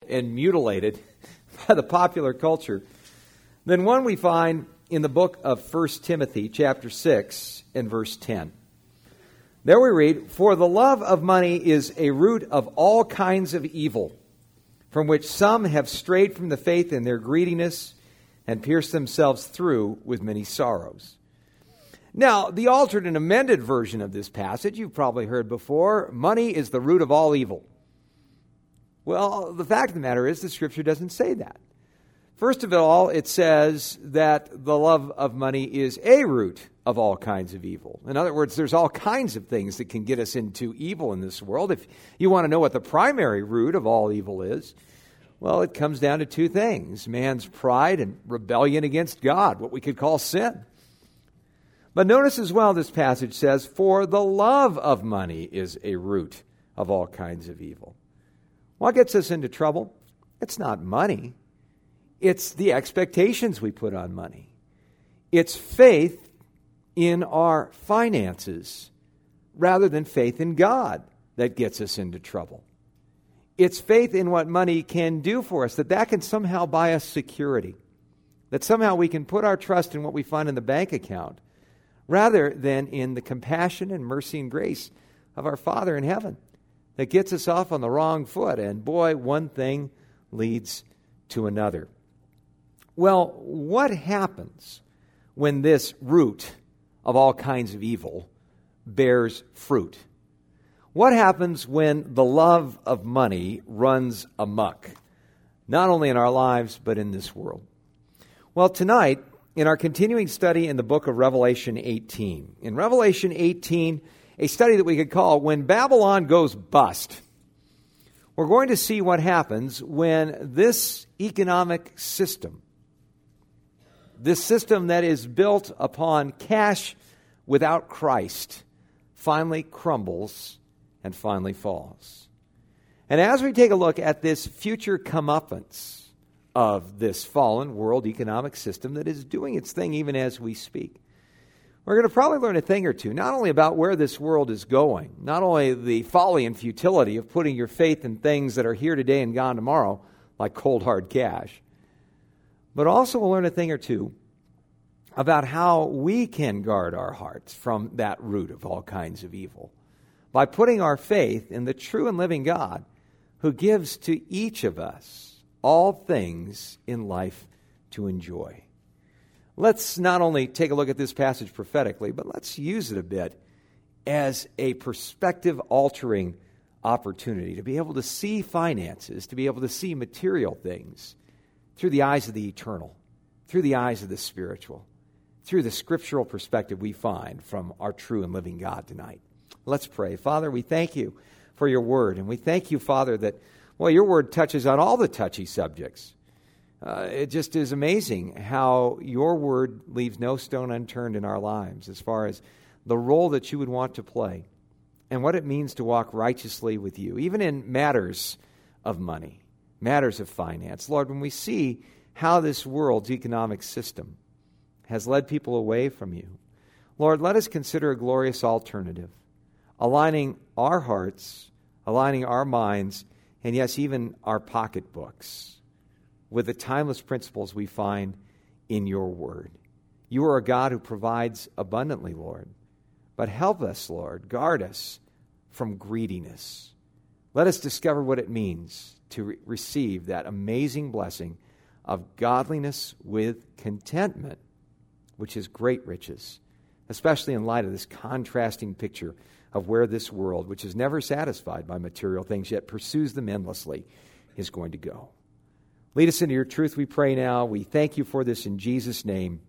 and mutilated by the popular culture than one we find in the book of 1 Timothy chapter 6 and verse 10. There we read, "For the love of money is a root of all kinds of evil, from which some have strayed from the faith in their greediness and pierced themselves through with many sorrows." Now, the altered and amended version of this passage you've probably heard before, money is the root of all evil. Well, the fact of the matter is the Scripture doesn't say that. First of all, it says that the love of money is a root of all kinds of evil. In other words, there's all kinds of things that can get us into evil in this world. If you want to know what the primary root of all evil is, well, it comes down to two things: man's pride and rebellion against God, what we could call sin. But notice as well, this passage says, "For the love of money is a root of all kinds of evil." What gets us into trouble? It's not money. It's the expectations we put on money. It's faith in our finances rather than faith in God that gets us into trouble. It's faith in what money can do for us, that can somehow buy us security, that somehow we can put our trust in what we find in the bank account rather than in the compassion and mercy and grace of our Father in heaven that gets us off on the wrong foot. And boy, one thing leads to another. Well, what happens when this root of all kinds of evil bears fruit? What happens when the love of money runs amok, not only in our lives, but in this world? Well, tonight, in our continuing study in the book of Revelation 18, in Revelation 18, a study that we could call "When Babylon Goes Bust," we're going to see what happens when this economic system, this system that is built upon cash without Christ, finally crumbles and finally falls. And as we take a look at this future comeuppance of this fallen world economic system that is doing its thing even as we speak, we're going to probably learn a thing or two, not only about where this world is going, not only the folly and futility of putting your faith in things that are here today and gone tomorrow, like cold hard cash, but also we'll learn a thing or two about how we can guard our hearts from that root of all kinds of evil by putting our faith in the true and living God who gives to each of us all things in life to enjoy. Let's not only take a look at this passage prophetically, but let's use it a bit as a perspective-altering opportunity to be able to see finances, to be able to see material things through the eyes of the eternal, through the eyes of the spiritual, through the scriptural perspective we find from our true and living God tonight. Let's pray. Father, we thank you for your word, and we thank you, Father, that, well, your word touches on all the touchy subjects. It just is amazing how your word leaves no stone unturned in our lives as far as the role that you would want to play and what it means to walk righteously with you, even in matters of money, matters of finance. Lord, when we see how this world's economic system has led people away from you, Lord, let us consider a glorious alternative, aligning our hearts, aligning our minds, and yes, even our pocketbooks with the timeless principles we find in your word. You are a God who provides abundantly, Lord. But help us, Lord, guard us from greediness. Let us discover what it means to receive that amazing blessing of godliness with contentment, which is great riches, especially in light of this contrasting picture of where this world, which is never satisfied by material things, yet pursues them endlessly, is going to go. Lead us into your truth, we pray now. We thank you for this in Jesus' name.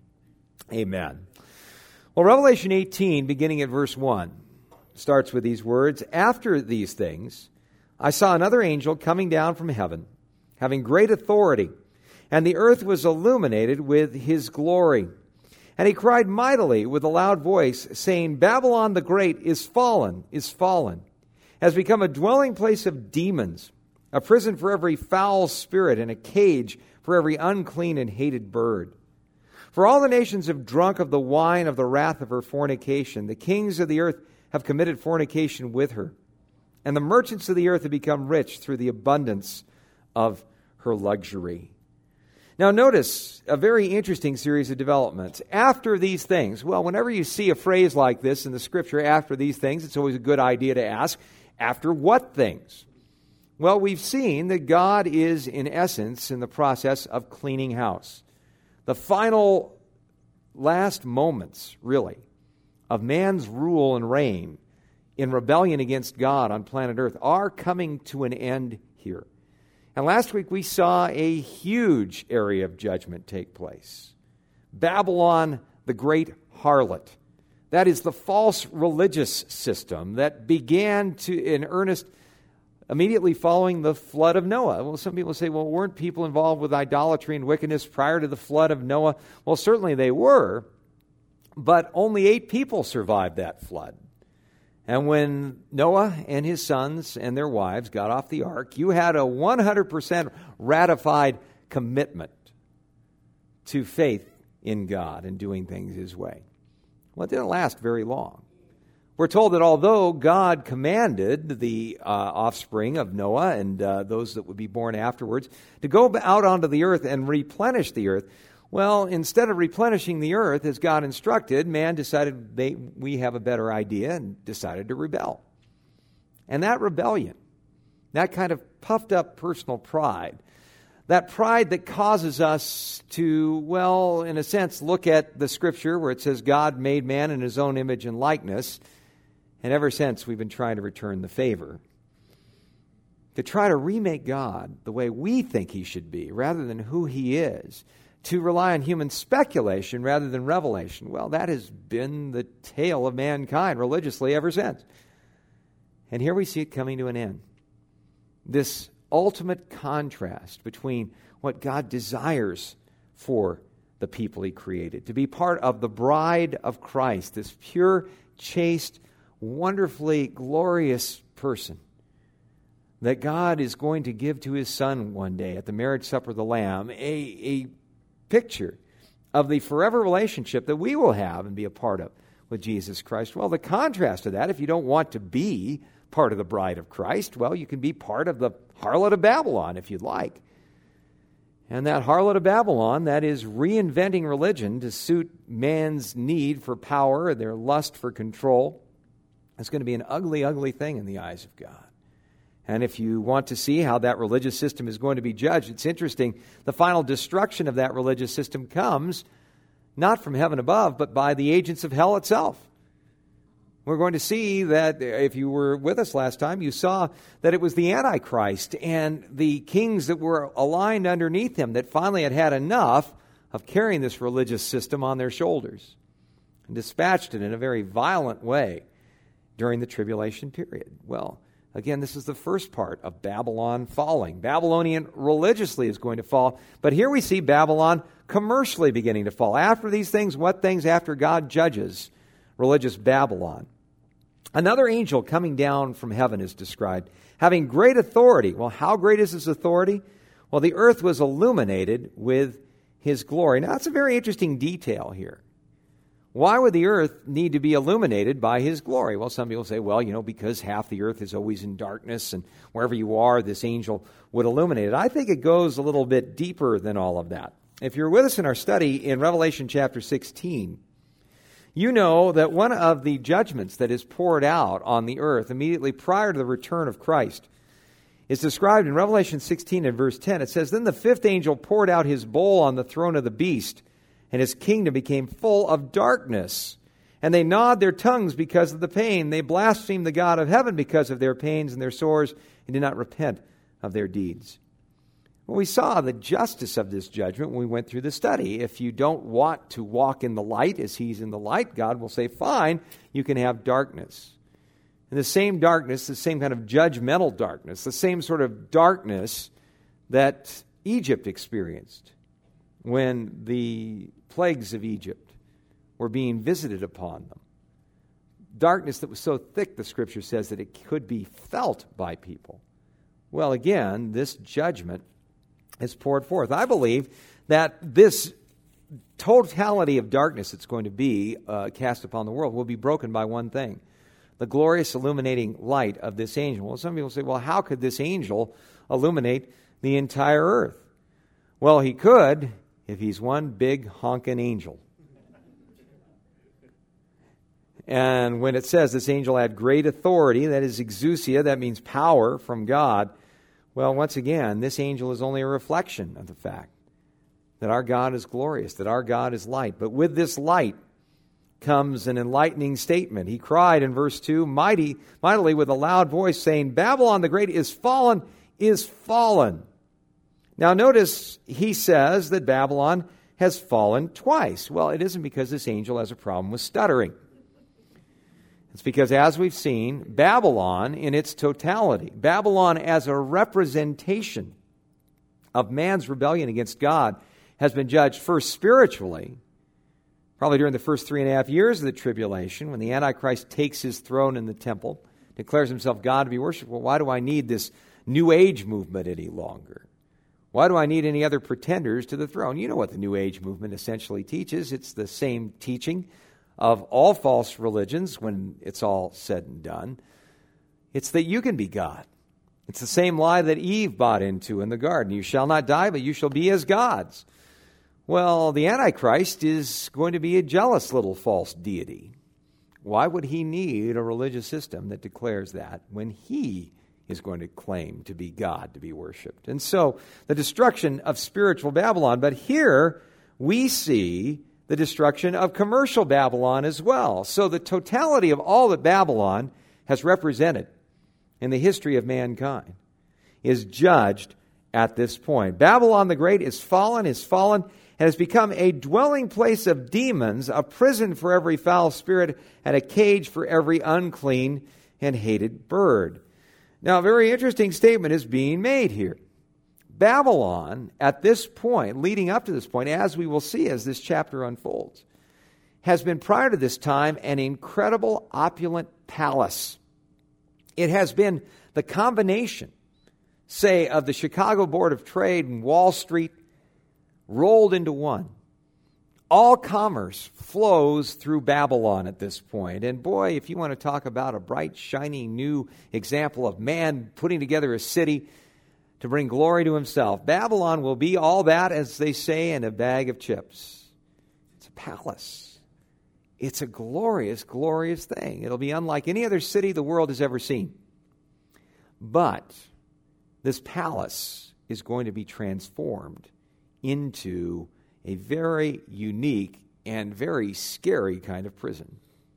Amen. Well, Revelation 18, beginning at verse 1, starts with these words, "After these things, I saw another angel coming down from heaven, having great authority, and the earth was illuminated with his glory. And he cried mightily with a loud voice, saying, Babylon the Great is fallen, has become a dwelling place of demons, a prison for every foul spirit, and a cage for every unclean and hated bird. For all the nations have drunk of the wine of the wrath of her fornication. The kings of the earth have committed fornication with her. And the merchants of the earth have become rich through the abundance of her luxury. Now notice a very interesting series of developments. After these things, well, whenever you see a phrase like this in the Scripture, after these things, it's always a good idea to ask, after what things? Well, we've seen that God is, in essence, in the process of cleaning house. The final, last moments, really, of man's rule and reign in rebellion against God on planet Earth are coming to an end here. And last week we saw a huge area of judgment take place. Babylon, the great harlot. That is the false religious system that began in earnest immediately following the flood of Noah. Well, some people say, well, weren't people involved with idolatry and wickedness prior to the flood of Noah? Well, certainly they were, but only 8 people survived that flood. And when Noah and his sons and their wives got off the ark, you had a 100% ratified commitment to faith in God and doing things His way. Well, it didn't last very long. We're told that although God commanded the offspring of Noah and those that would be born afterwards to go out onto the earth and replenish the earth, well, instead of replenishing the earth as God instructed, man decided we have a better idea and decided to rebel. And that rebellion, that kind of puffed up personal pride, that pride that causes us to, well, in a sense, look at the Scripture where it says God made man in His own image and likeness, and ever since we've been trying to return the favor, to try to remake God the way we think He should be rather than who He is, to rely on human speculation rather than revelation. Well, that has been the tale of mankind religiously ever since. And here we see it coming to an end. This ultimate contrast between what God desires for the people He created, to be part of the bride of Christ, this pure, chaste, wonderfully glorious person that God is going to give to His Son one day at the marriage supper of the Lamb, a picture of the forever relationship that we will have and be a part of with Jesus Christ. Well, the contrast to that, if you don't want to be part of the bride of Christ, well, you can be part of the harlot of Babylon if you'd like. And that harlot of Babylon, that is reinventing religion to suit man's need for power and their lust for control, is going to be an ugly, ugly thing in the eyes of God. And if you want to see how that religious system is going to be judged, it's interesting. The final destruction of that religious system comes not from heaven above, but by the agents of hell itself. We're going to see that, if you were with us last time, you saw that it was the Antichrist and the kings that were aligned underneath him that finally had enough of carrying this religious system on their shoulders and dispatched it in a very violent way during the tribulation period. Well, again, this is the first part of Babylon falling. Babylonian religiously is going to fall, but here we see Babylon commercially beginning to fall. After these things, what things? After God judges religious Babylon. Another angel coming down from heaven is described, having great authority. Well, how great is his authority? Well, the earth was illuminated with his glory. Now, that's a very interesting detail here. Why would the earth need to be illuminated by His glory? Well, some people say, well, because half the earth is always in darkness, and wherever you are, this angel would illuminate it. I think it goes a little bit deeper than all of that. If you're with us in our study in Revelation chapter 16, you know that one of the judgments that is poured out on the earth immediately prior to the return of Christ is described in Revelation 16 and verse 10. It says, "Then the fifth angel poured out his bowl on the throne of the beast, and his kingdom became full of darkness. And they gnawed their tongues because of the pain. They blasphemed the God of heaven because of their pains and their sores, and did not repent of their deeds." Well, we saw the justice of this judgment when we went through the study. If you don't want to walk in the light as He's in the light, God will say, fine, you can have darkness. And the same darkness, the same kind of judgmental darkness, the same sort of darkness that Egypt experienced when the plagues of Egypt were being visited upon them. Darkness that was so thick, the Scripture says, that it could be felt by people. Well, again, this judgment is poured forth. I believe that this totality of darkness that's going to be cast upon the world will be broken by one thing: the glorious illuminating light of this angel. Well, some people say, well, how could this angel illuminate the entire earth. Well, he could if he's one big honking angel. And when it says this angel had great authority, that is exousia, that means power from God, well, once again, this angel is only a reflection of the fact that our God is glorious, that our God is light. But with this light comes an enlightening statement. He cried in verse 2, mightily with a loud voice, saying, Babylon the Great is fallen, is fallen. Now notice he says that Babylon has fallen twice. Well, it isn't because this angel has a problem with stuttering. It's because, as we've seen, Babylon in its totality, Babylon as a representation of man's rebellion against God, has been judged first spiritually, probably during the first 3.5 years of the tribulation, when the Antichrist takes his throne in the temple, declares himself God to be worshipped. Well, why do I need this New Age movement any longer? Why do I need any other pretenders to the throne? You know what the New Age movement essentially teaches. It's the same teaching of all false religions when it's all said and done. It's that you can be God. It's the same lie that Eve bought into in the garden. You shall not die, but you shall be as gods. Well, the Antichrist is going to be a jealous little false deity. Why would he need a religious system that declares that when he is going to claim to be God to be worshipped? And so, the destruction of spiritual Babylon. But here we see the destruction of commercial Babylon as well. So the totality of all that Babylon has represented in the history of mankind is judged at this point. Babylon the Great is fallen, and has become a dwelling place of demons, a prison for every foul spirit, and a cage for every unclean and hated bird. Now, a very interesting statement is being made here. Babylon, at this point, leading up to this point, as we will see as this chapter unfolds, has been prior to this time an incredible opulent palace. It has been the combination, say, of the Chicago Board of Trade and Wall Street rolled into one. All commerce flows through Babylon at this point. And boy, if you want to talk about a bright, shining new example of man putting together a city to bring glory to himself, Babylon will be all that, as they say, in a bag of chips. It's a palace. It's a glorious, glorious thing. It'll be unlike any other city the world has ever seen. But this palace is going to be transformed into a very unique and very scary kind of prison.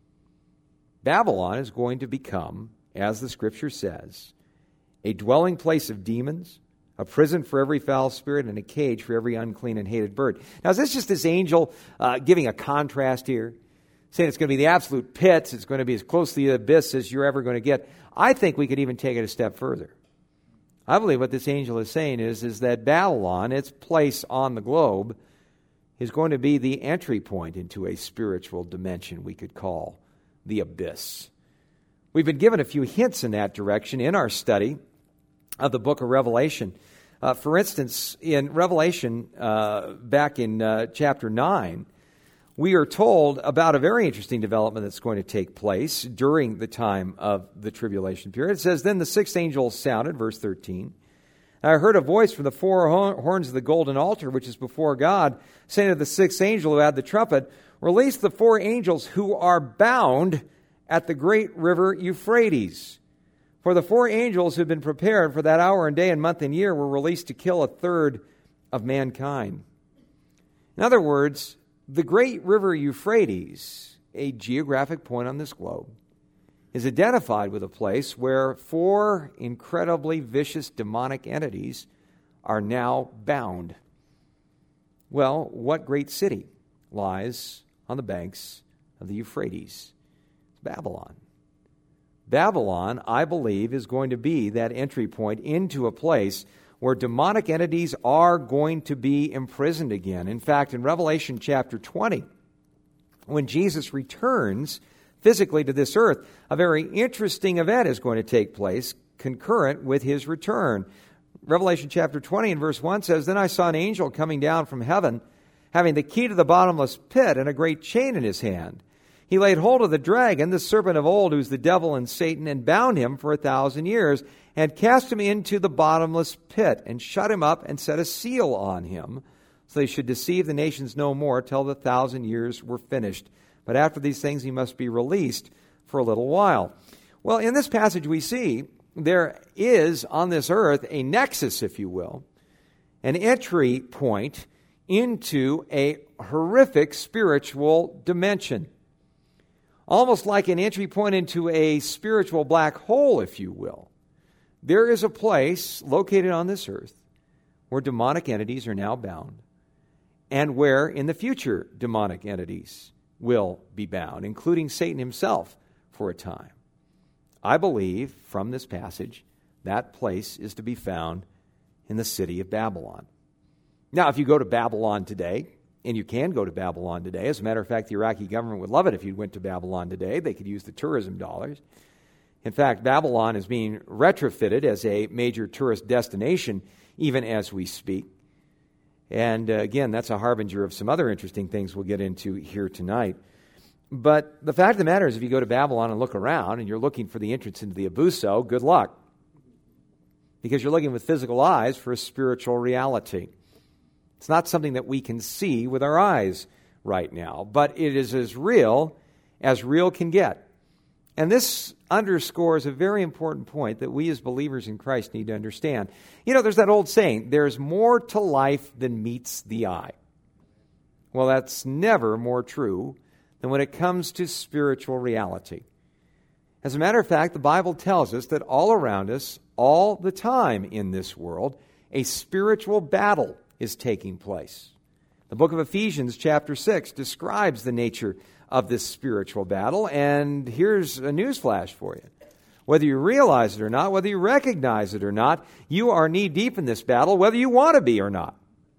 Babylon is going to become, as the Scripture says, a dwelling place of demons, a prison for every foul spirit, and a cage for every unclean and hated bird. Now, is this just this angel giving a contrast here? Saying it's going to be the absolute pits, it's going to be as close to the abyss as you're ever going to get. I think we could even take it a step further. I believe what this angel is saying is that Babylon, its place on the globe, is going to be the entry point into a spiritual dimension we could call the abyss. We've been given a few hints in that direction in our study of the book of Revelation. For instance, in Revelation, back in chapter 9, we are told about a very interesting development that's going to take place during the time of the tribulation period. It says, Then the sixth angel sounded, verse 13. I heard a voice from the four horns of the golden altar, which is before God, saying to the sixth angel who had the trumpet, Release the four angels who are bound at the great river Euphrates. For the four angels who had been prepared for that hour and day and month and year were released to kill a third of mankind. In other words, the great river Euphrates, a geographic point on this globe, is identified with a place where four incredibly vicious demonic entities are now bound. Well, what great city lies on the banks of the Euphrates? It's Babylon. Babylon, I believe, is going to be that entry point into a place where demonic entities are going to be imprisoned again. In fact, in Revelation chapter 20, when Jesus returns physically to this earth, a very interesting event is going to take place concurrent with his return. Revelation chapter 20 and verse 1 says, Then I saw an angel coming down from heaven, having the key to the bottomless pit and a great chain in his hand. He laid hold of the dragon, the serpent of old, who's the devil and Satan, and bound him for 1,000 years, and cast him into the bottomless pit, and shut him up, and set a seal on him, so they should deceive the nations no more till the 1,000 years were finished. But after these things he must be released for a little while. Well, in this passage we see there is on this earth a nexus, if you will, an entry point into a horrific spiritual dimension. Almost like an entry point into a spiritual black hole, if you will. There is a place located on this earth where demonic entities are now bound, and where in the future demonic entities will be bound, including Satan himself for a time. I believe from this passage that place is to be found in the city of Babylon. Now, if you go to Babylon today, and you can go to Babylon today, as a matter of fact, the Iraqi government would love it if you went to Babylon today. They could use the tourism dollars. In fact, Babylon is being retrofitted as a major tourist destination even as we speak. And again, that's a harbinger of some other interesting things we'll get into here tonight. But the fact of the matter is, if you go to Babylon and look around and you're looking for the entrance into the Abuso, good luck. Because you're looking with physical eyes for a spiritual reality. It's not something that we can see with our eyes right now, but it is as real can get. And this underscores a very important point that we as believers in Christ need to understand. You know, there's that old saying, there's more to life than meets the eye. Well, that's never more true than when it comes to spiritual reality. As a matter of fact, the Bible tells us that all around us, all the time in this world, a spiritual battle is taking place. The book of Ephesians chapter 6 describes the nature of this spiritual battle, and here's a newsflash for you. Whether you realize it or not, whether you recognize it or not, you are knee-deep in this battle, whether you want to be or not.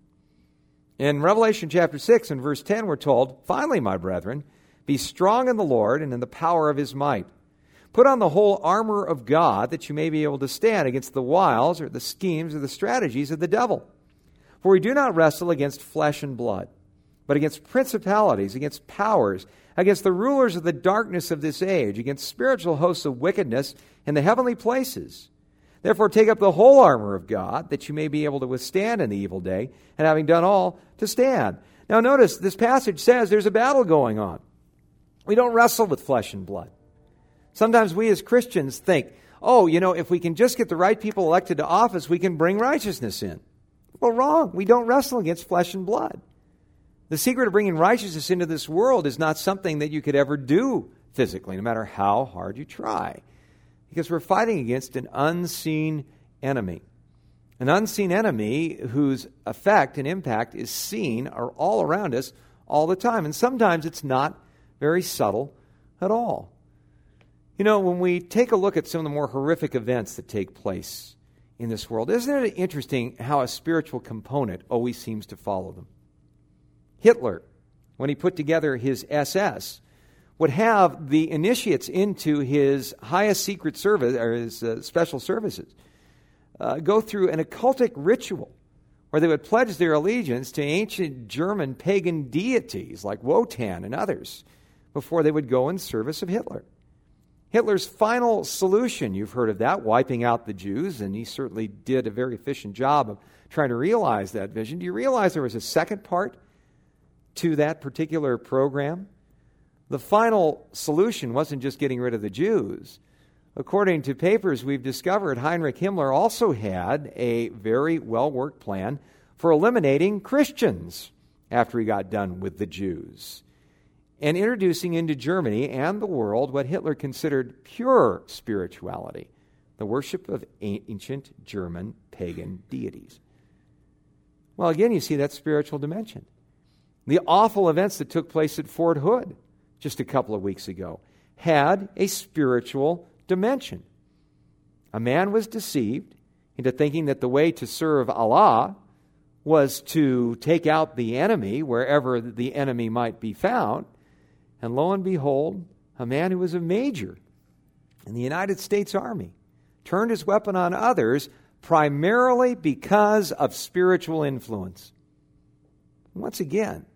In Revelation chapter 6 and verse 10, we're told, "Finally, my brethren, be strong in the Lord and in the power of his might. Put on the whole armor of God, that you may be able to stand against the wiles or the schemes or the strategies of the devil. For we do not wrestle against flesh and blood, but against principalities, against powers, against the rulers of the darkness of this age, against spiritual hosts of wickedness in the heavenly places. Therefore take up the whole armor of God, that you may be able to withstand in the evil day, and having done all, to stand." Now notice, this passage says there's a battle going on. We don't wrestle with flesh and blood. Sometimes we as Christians think, if we can just get the right people elected to office, we can bring righteousness in. Well, wrong. We don't wrestle against flesh and blood. The secret of bringing righteousness into this world is not something that you could ever do physically, no matter how hard you try. Because we're fighting against an unseen enemy. An unseen enemy whose effect and impact is seen are all around us all the time. And sometimes it's not very subtle at all. You know, when we take a look at some of the more horrific events that take place in this world, isn't it interesting how a spiritual component always seems to follow them? Hitler, when he put together his SS, would have the initiates into his highest secret service, or his special services, go through an occultic ritual where they would pledge their allegiance to ancient German pagan deities like Wotan and others before they would go in service of Hitler. Hitler's final solution, you've heard of that, wiping out the Jews, and he certainly did a very efficient job of trying to realize that vision. Do you realize there was a second part to that particular program? The final solution wasn't just getting rid of the Jews. According to papers we've discovered, Heinrich Himmler also had a very well-worked plan for eliminating Christians after he got done with the Jews, and introducing into Germany and the world what Hitler considered pure spirituality, the worship of ancient German pagan deities. Well, again, you see that spiritual dimension. The awful events that took place at Fort Hood just a couple of weeks ago had a spiritual dimension. A man was deceived into thinking that the way to serve Allah was to take out the enemy wherever the enemy might be found. And lo and behold, a man who was a major in the United States Army turned his weapon on others primarily because of spiritual influence. Once again,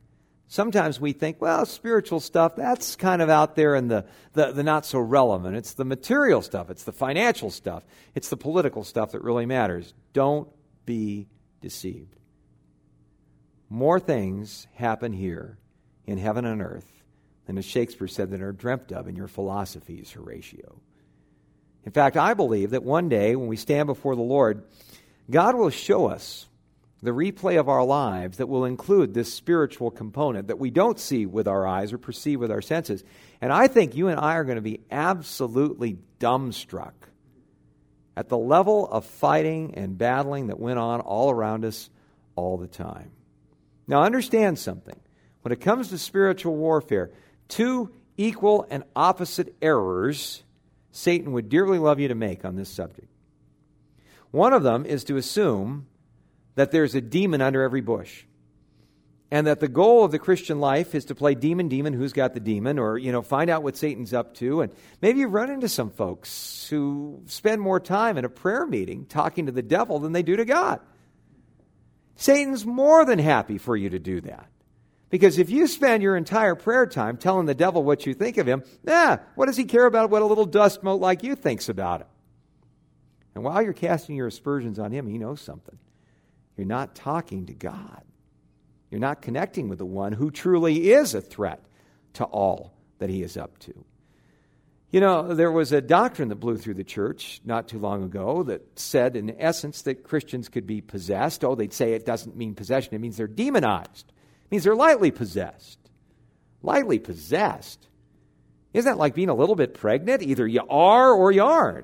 Sometimes we think, well, spiritual stuff, that's kind of out there in the not so relevant. It's the material stuff. It's the financial stuff. It's the political stuff that really matters. Don't be deceived. More things happen here in heaven and earth than, as Shakespeare said, that are dreamt of in your philosophies, Horatio. In fact, I believe that one day when we stand before the Lord, God will show us the replay of our lives that will include this spiritual component that we don't see with our eyes or perceive with our senses. And I think you and I are going to be absolutely dumbstruck at the level of fighting and battling that went on all around us all the time. Now understand something. When it comes to spiritual warfare, two equal and opposite errors Satan would dearly love you to make on this subject. One of them is to assume that there's a demon under every bush, and that the goal of the Christian life is to play demon, who's got the demon, or, find out what Satan's up to. And maybe you run into some folks who spend more time in a prayer meeting talking to the devil than they do to God. Satan's more than happy for you to do that. Because if you spend your entire prayer time telling the devil what you think of him, what does he care about what a little dust mote like you thinks about him? And while you're casting your aspersions on him, he knows something. You're not talking to God. You're not connecting with the one who truly is a threat to all that he is up to. There was a doctrine that blew through the church not too long ago that said, in essence, that Christians could be possessed. They'd say it doesn't mean possession. It means they're demonized. It means they're lightly possessed. Lightly possessed? Isn't that like being a little bit pregnant? Either you are or you aren't.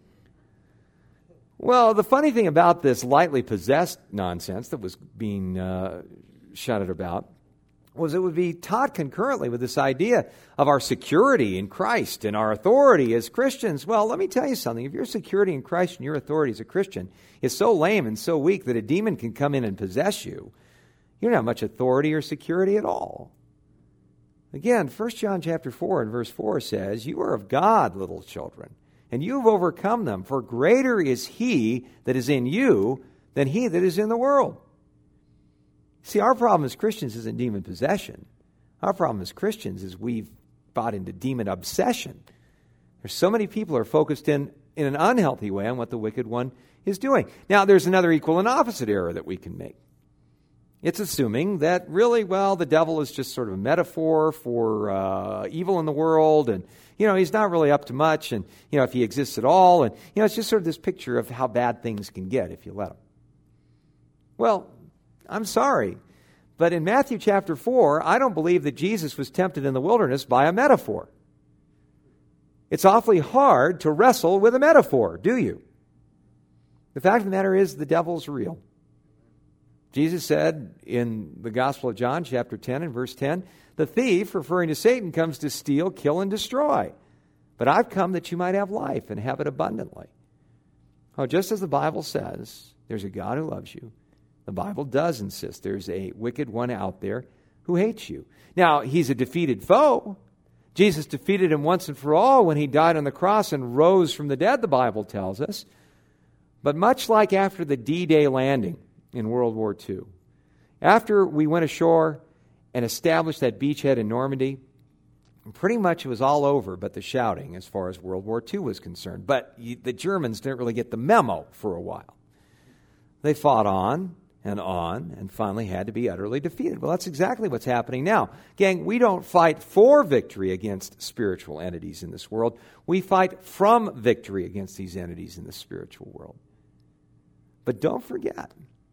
Well, the funny thing about this lightly possessed nonsense that was being shouted about was it would be taught concurrently with this idea of our security in Christ and our authority as Christians. Well, let me tell you something. If your security in Christ and your authority as a Christian is so lame and so weak that a demon can come in and possess you, you don't have much authority or security at all. Again, 1 John chapter 4 and verse 4 says, "You are of God, little children, and you have overcome them, for greater is he that is in you than he that is in the world." See, our problem as Christians isn't demon possession. Our problem as Christians is we've bought into demon obsession. There's so many people who are focused in an unhealthy way on what the wicked one is doing. Now, there's another equal and opposite error that we can make. It's assuming that really, the devil is just sort of a metaphor for evil in the world, and, he's not really up to much, and, if he exists at all, and, it's just sort of this picture of how bad things can get if you let him. Well, I'm sorry, but in Matthew chapter 4, I don't believe that Jesus was tempted in the wilderness by a metaphor. It's awfully hard to wrestle with a metaphor, do you? The fact of the matter is the devil's real. Jesus said in the Gospel of John, chapter 10 and verse 10, "The thief," referring to Satan, "comes to steal, kill, and destroy. But I've come that you might have life and have it abundantly." Oh, just as the Bible says, there's a God who loves you. The Bible does insist there's a wicked one out there who hates you. Now, he's a defeated foe. Jesus defeated him once and for all when he died on the cross and rose from the dead, the Bible tells us. But much like after the D-Day landing in World War II, after we went ashore and established that beachhead in Normandy, pretty much it was all over but the shouting as far as World War II was concerned. But the Germans didn't really get the memo for a while. They fought on and finally had to be utterly defeated. Well, that's exactly what's happening now. Gang, we don't fight for victory against spiritual entities in this world. We fight from victory against these entities in the spiritual world. But don't forget,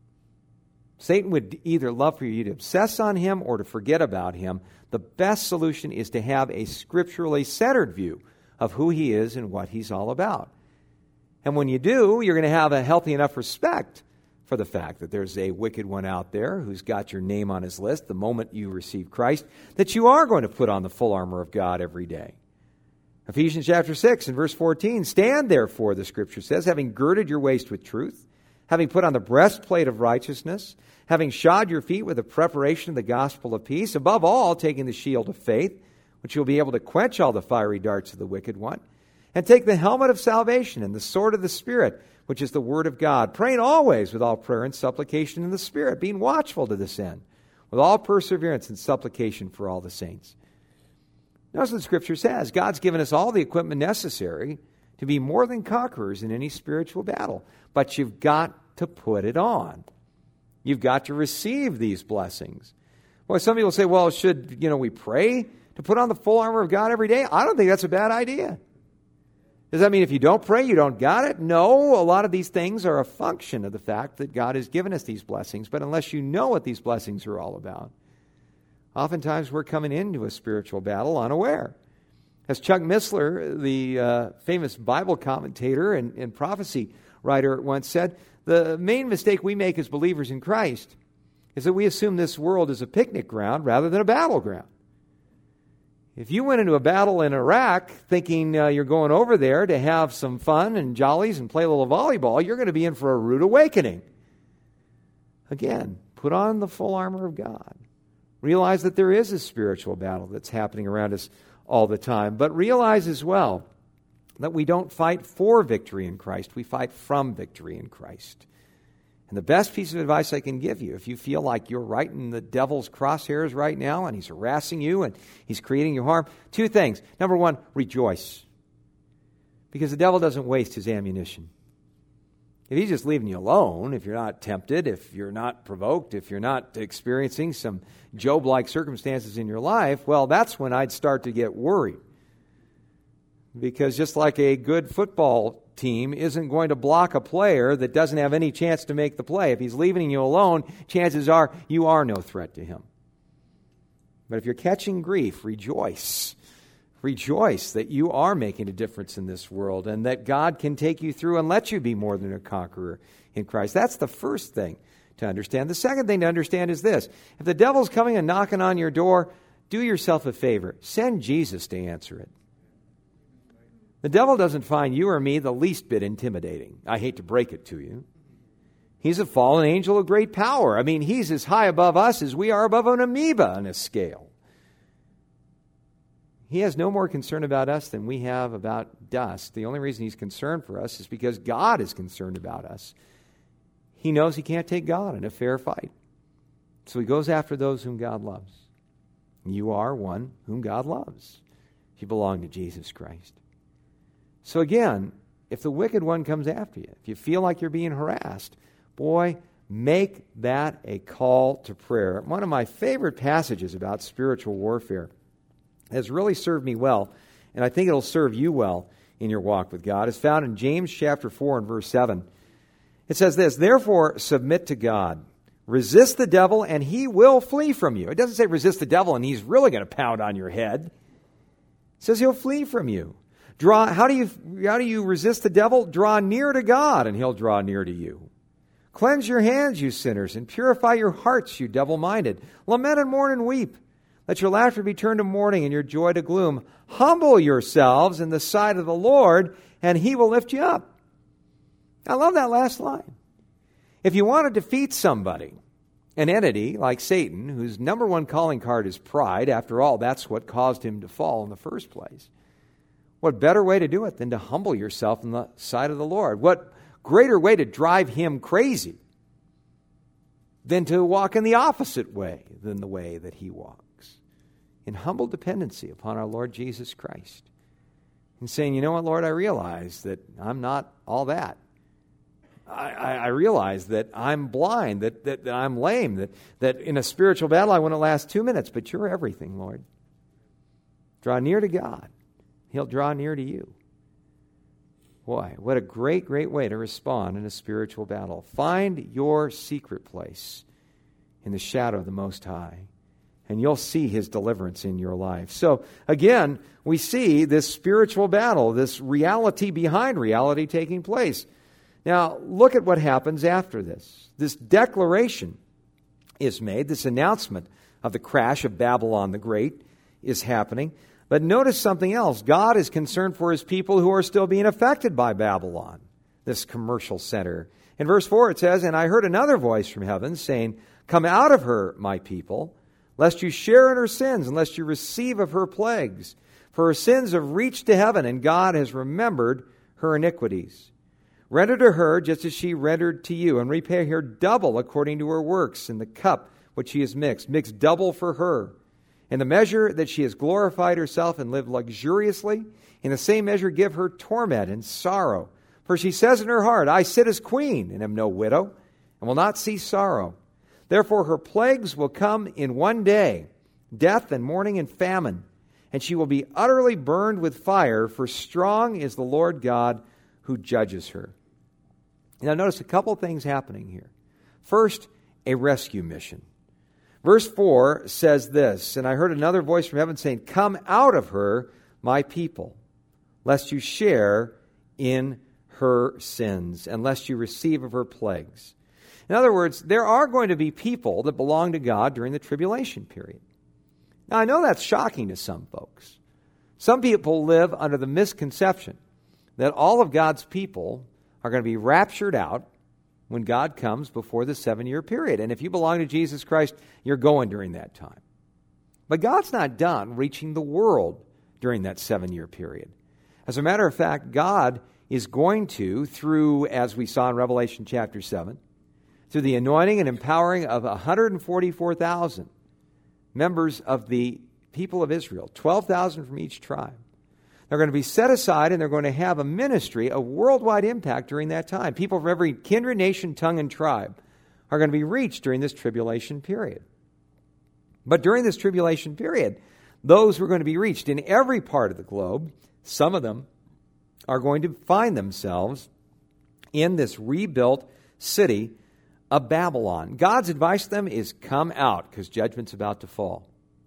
Satan would either love for you to obsess on him or to forget about him. The best solution is to have a scripturally centered view of who he is and what he's all about. And when you do, you're going to have a healthy enough respect for the fact that there's a wicked one out there who's got your name on his list the moment you receive Christ, that you are going to put on the full armor of God every day. Ephesians chapter 6 and verse 14, "Stand therefore," the Scripture says, "having girded your waist with truth, having put on the breastplate of righteousness, having shod your feet with the preparation of the gospel of peace, above all, taking the shield of faith, which you'll be able to quench all the fiery darts of the wicked one, and take the helmet of salvation and the sword of the Spirit, which is the word of God, praying always with all prayer and supplication in the Spirit, being watchful to this end, with all perseverance and supplication for all the saints. Notice what the Scripture says. God's given us all the equipment necessary to be more than conquerors in any spiritual battle. But you've got to put it on. You've got to receive these blessings. Well, some people say, well, should we pray to put on the full armor of God every day? I don't think that's a bad idea. Does that mean if you don't pray, you don't got it? No, a lot of these things are a function of the fact that God has given us these blessings. But unless you know what these blessings are all about, oftentimes we're coming into a spiritual battle unaware. As Chuck Missler, the famous Bible commentator and prophecy writer, once said, the main mistake we make as believers in Christ is that we assume this world is a picnic ground rather than a battleground. If you went into a battle in Iraq thinking you're going over there to have some fun and jollies and play a little volleyball, you're going to be in for a rude awakening. Again, put on the full armor of God. Realize that there is a spiritual battle that's happening around us all the time. But realize as well that we don't fight for victory in Christ. We fight from victory in Christ. And the best piece of advice I can give you, if you feel like you're right in the devil's crosshairs right now and he's harassing you and he's creating you harm, two things. Number one, rejoice. Because the devil doesn't waste his ammunition. If he's just leaving you alone, if you're not tempted, if you're not provoked, if you're not experiencing some Job-like circumstances in your life, well, that's when I'd start to get worried. Because just like a good football team isn't going to block a player that doesn't have any chance to make the play. If he's leaving you alone, chances are you are no threat to him. But if you're catching grief, rejoice. Rejoice that you are making a difference in this world and that God can take you through and let you be more than a conqueror in Christ. That's the first thing to understand. The second thing to understand is this. If the devil's coming and knocking on your door, do yourself a favor. Send Jesus to answer it. The devil doesn't find you or me the least bit intimidating. I hate to break it to you. He's a fallen angel of great power. I mean, he's as high above us as we are above an amoeba on a scale. He has no more concern about us than we have about dust. The only reason he's concerned for us is because God is concerned about us. He knows he can't take God in a fair fight. So he goes after those whom God loves. You are one whom God loves. You belong to Jesus Christ. So again, if the wicked one comes after you, if you feel like you're being harassed, boy, make that a call to prayer. One of my favorite passages about spiritual warfare has really served me well, and I think it'll serve you well in your walk with God, is found in James chapter 4 and verse 7. It says this, therefore submit to God. Resist the devil and he will flee from you. It doesn't say resist the devil and he's really going to pound on your head. It says he'll flee from you. How do you resist the devil? Draw near to God, and he'll draw near to you. Cleanse your hands, you sinners, and purify your hearts, you double-minded. Lament and mourn and weep. Let your laughter be turned to mourning and your joy to gloom. Humble yourselves in the sight of the Lord, and he will lift you up. I love that last line. If you want to defeat somebody, an entity like Satan, whose number one calling card is pride, after all, that's what caused him to fall in the first place. What better way to do it than to humble yourself in the sight of the Lord? What greater way to drive him crazy than to walk in the opposite way than the way that he walks? In humble dependency upon our Lord Jesus Christ. And saying, you know what, Lord, I realize that I'm not all that. I realize that I'm blind, that I'm lame, that in a spiritual battle I want to last 2 minutes, but you're everything, Lord. Draw near to God. He'll draw near to you. Boy, what a great, great way to respond in a spiritual battle. Find your secret place in the shadow of the Most High, and you'll see his deliverance in your life. So, again, we see this spiritual battle, this reality behind reality taking place. Now, look at what happens after this. This declaration is made, this announcement of the crash of Babylon the Great is happening. But notice something else. God is concerned for his people who are still being affected by Babylon, this commercial center. In verse 4 it says, and I heard another voice from heaven saying, come out of her, my people, lest you share in her sins, and lest you receive of her plagues. For her sins have reached to heaven, and God has remembered her iniquities. Render to her just as she rendered to you, and repay her double according to her works in the cup what she has mixed double for her. In the measure that she has glorified herself and lived luxuriously, in the same measure give her torment and sorrow. For she says in her heart, I sit as queen and am no widow, and will not see sorrow. Therefore her plagues will come in one day, death and mourning and famine, and she will be utterly burned with fire, for strong is the Lord God who judges her. Now notice a couple things happening here. First, a rescue mission. Verse 4 says this, and I heard another voice from heaven saying, Come out of her, my people, lest you share in her sins, and lest you receive of her plagues. In other words, there are going to be people that belong to God during the tribulation period. Now, I know that's shocking to some folks. Some people live under the misconception that all of God's people are going to be raptured out when God comes before the 7-year period. And if you belong to Jesus Christ, you're going during that time. But God's not done reaching the world during that 7-year period. As a matter of fact, God is going to, through, as we saw in Revelation chapter 7, through the anointing and empowering of 144,000 members of the people of Israel, 12,000 from each tribe. They're going to be set aside, and they're going to have a ministry of worldwide impact during that time. People from every kindred, nation, tongue, and tribe are going to be reached during this tribulation period. But during this tribulation period, those who are going to be reached in every part of the globe, some of them are going to find themselves in this rebuilt city of Babylon. God's advice to them is come out, because judgment's about to fall.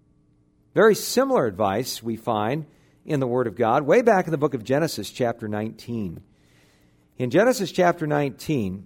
Very similar advice we find in the Word of God way back in the book of Genesis chapter 19. In Genesis chapter 19,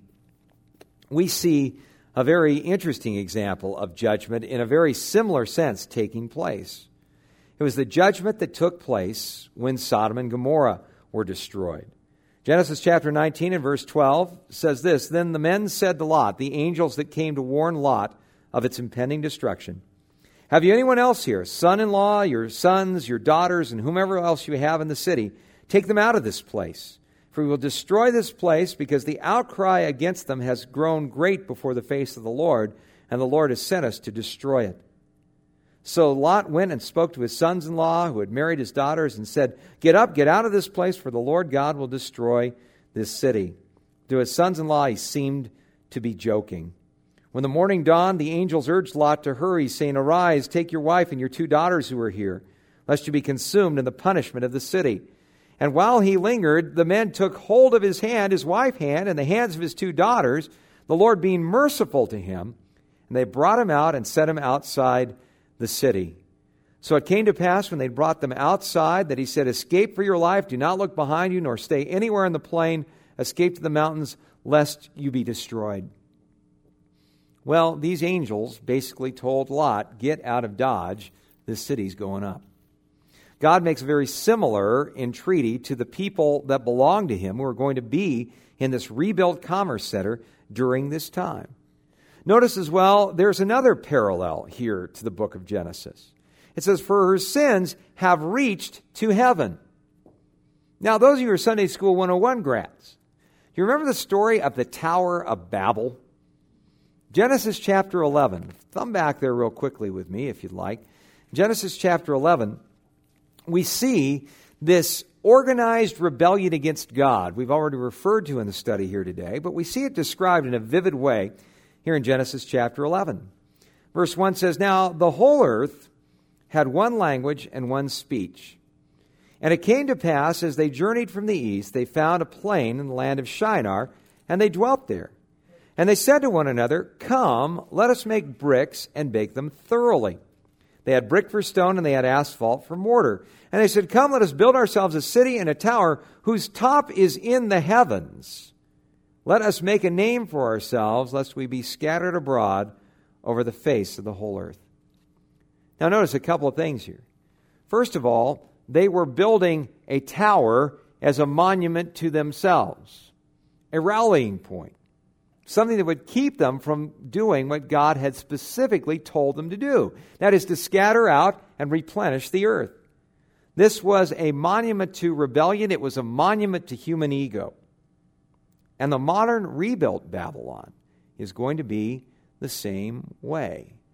we see a very interesting example of judgment in a very similar sense taking place. It was the judgment that took place when Sodom and Gomorrah were destroyed. Genesis chapter 19 and verse 12 says this, Then the men said to Lot, the angels that came to warn Lot of its impending destruction, Have you anyone else here, son-in-law, your sons, your daughters, and whomever else you have in the city? Take them out of this place, for we will destroy this place, because the outcry against them has grown great before the face of the Lord, and the Lord has sent us to destroy it. So Lot went and spoke to his sons-in-law who had married his daughters and said, Get up, get out of this place, for the Lord God will destroy this city. To his sons-in-law he seemed to be joking. When the morning dawned, the angels urged Lot to hurry, saying, Arise, take your wife and your 2 daughters who are here, lest you be consumed in the punishment of the city. And while he lingered, the men took hold of his hand, his wife's hand, and the hands of his 2 daughters, the Lord being merciful to him, and they brought him out and set him outside the city. So it came to pass when they brought them outside that he said, Escape for your life, do not look behind you, nor stay anywhere in the plain. Escape to the mountains, lest you be destroyed. Well, these angels basically told Lot, get out of Dodge, this city's going up. God makes a very similar entreaty to the people that belong to him who are going to be in this rebuilt commerce center during this time. Notice as well, there's another parallel here to the book of Genesis. It says, For her sins have reached to heaven. Now, those of you who are Sunday School 101 grads, do you remember the story of the Tower of Babel? Genesis chapter 11. Thumb back there real quickly with me, if you'd like. Genesis chapter 11, we see this organized rebellion against God. We've already referred to in the study here today, but we see it described in a vivid way here in Genesis chapter 11. Verse 1 says, Now the whole earth had one language and one speech. And it came to pass, as they journeyed from the east, they found a plain in the land of Shinar, and they dwelt there. And they said to one another, Come, let us make bricks and bake them thoroughly. They had brick for stone, and they had asphalt for mortar. And they said, Come, let us build ourselves a city and a tower whose top is in the heavens. Let us make a name for ourselves, lest we be scattered abroad over the face of the whole earth. Now notice a couple of things here. First of all, they were building a tower as a monument to themselves, a rallying point, something that would keep them from doing what God had specifically told them to do. That is to scatter out and replenish the earth. This was a monument to rebellion. It was a monument to human ego. And the modern rebuilt Babylon is going to be the same way.